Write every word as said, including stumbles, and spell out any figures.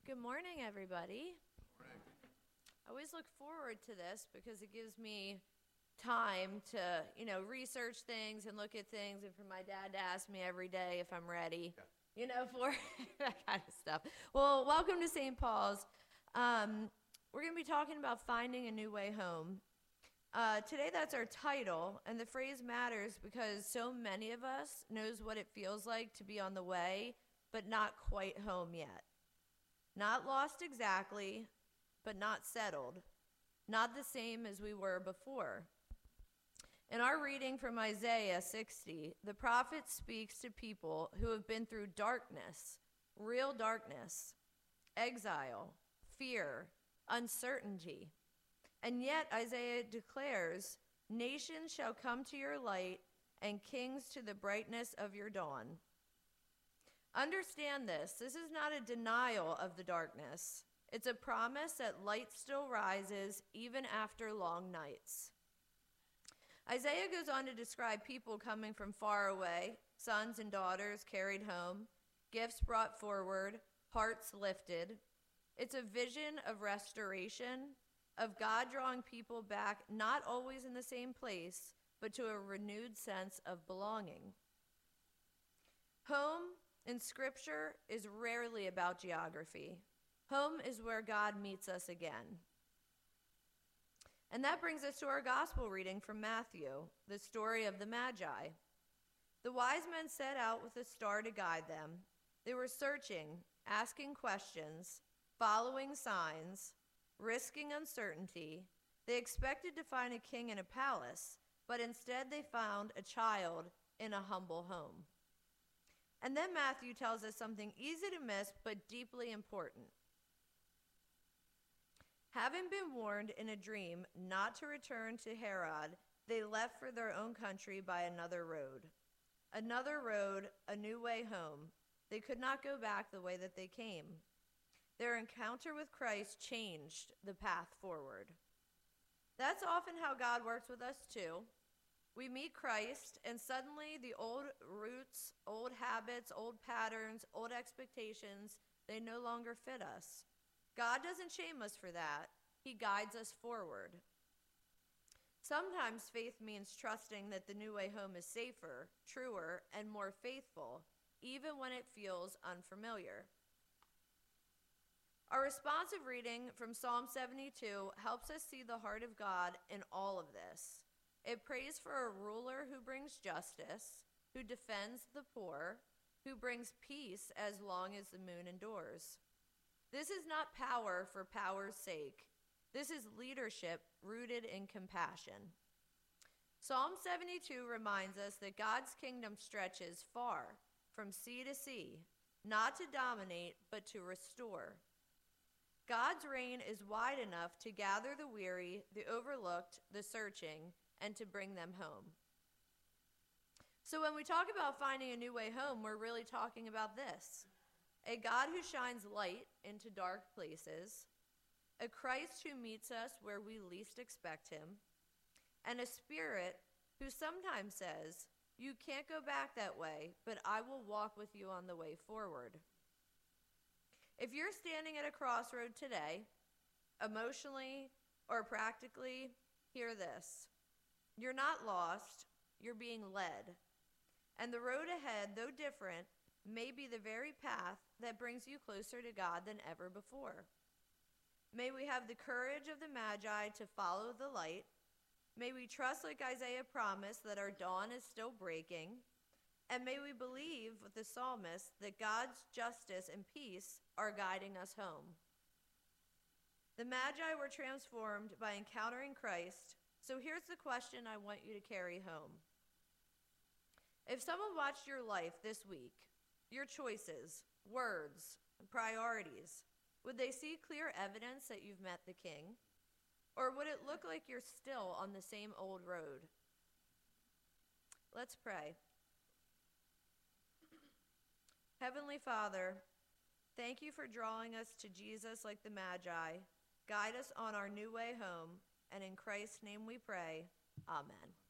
Good morning, everybody. I always look forward to this because it gives me time to, you know, research things and look at things, and for my dad to ask me every day if I'm ready, yeah. you know, for that kind of stuff. Well, welcome to Saint Paul's. Um, we're going to be talking about finding a new way home. Uh, today, that's our title, and the phrase matters because so many of us knows what it feels like to be on the way, but not quite home yet. Not lost exactly, but not settled. Not the same as we were before. In our reading from Isaiah sixty, the prophet speaks to people who have been through darkness, real darkness, exile, fear, uncertainty. And yet Isaiah declares, nations shall come to your light and kings to the brightness of your dawn. Understand this. This is not a denial of the darkness. It's a promise that light still rises even after long nights. Isaiah goes on to describe people coming from far away, sons and daughters carried home, gifts brought forward, hearts lifted. It's a vision of restoration, of God drawing people back, not always in the same place, but to a renewed sense of belonging. Home in Scripture is rarely about geography. Home is where God meets us again. And that brings us to our gospel reading from Matthew, the story of the Magi. The wise men set out with a star to guide them. They were searching, asking questions, following signs, risking uncertainty. They expected to find a king in a palace, but instead they found a child in a humble home. And then Matthew tells us something easy to miss, but deeply important. Having been warned in a dream not to return to Herod, they left for their own country by another road. Another road, a new way home. They could not go back the way that they came. Their encounter with Christ changed the path forward. That's often how God works with us too. We meet Christ, and suddenly the old roots, old habits, old patterns, old expectations, they no longer fit us. God doesn't shame us for that. He guides us forward. Sometimes faith means trusting that the new way home is safer, truer, and more faithful, even when it feels unfamiliar. Our responsive reading from Psalm seventy-two helps us see the heart of God in all of this. It prays for a ruler who brings justice, who defends the poor, who brings peace as long as the moon endures. This is not power for power's sake. This is leadership rooted in compassion. Psalm seventy-two reminds us that God's kingdom stretches far, from sea to sea, not to dominate, but to restore. God's reign is wide enough to gather the weary, the overlooked, the searching, and to bring them home. So when we talk about finding a new way home, we're really talking about this. A God who shines light into dark places, a Christ who meets us where we least expect him, and a Spirit who sometimes says, you can't go back that way, but I will walk with you on the way forward. If you're standing at a crossroad today, emotionally or practically, hear this. You're not lost, you're being led. And the road ahead, though different, may be the very path that brings you closer to God than ever before. May we have the courage of the Magi to follow the light. May we trust, like Isaiah promised, that our dawn is still breaking. And may we believe with the psalmist that God's justice and peace are guiding us home. The Magi were transformed by encountering Christ. So here's the question I want you to carry home. If someone watched your life this week, your choices, words, priorities, would they see clear evidence that you've met the King? Or would it look like you're still on the same old road? Let's pray. Heavenly Father, thank you for drawing us to Jesus like the Magi. Guide us on our new way home, and in Christ's name we pray. Amen.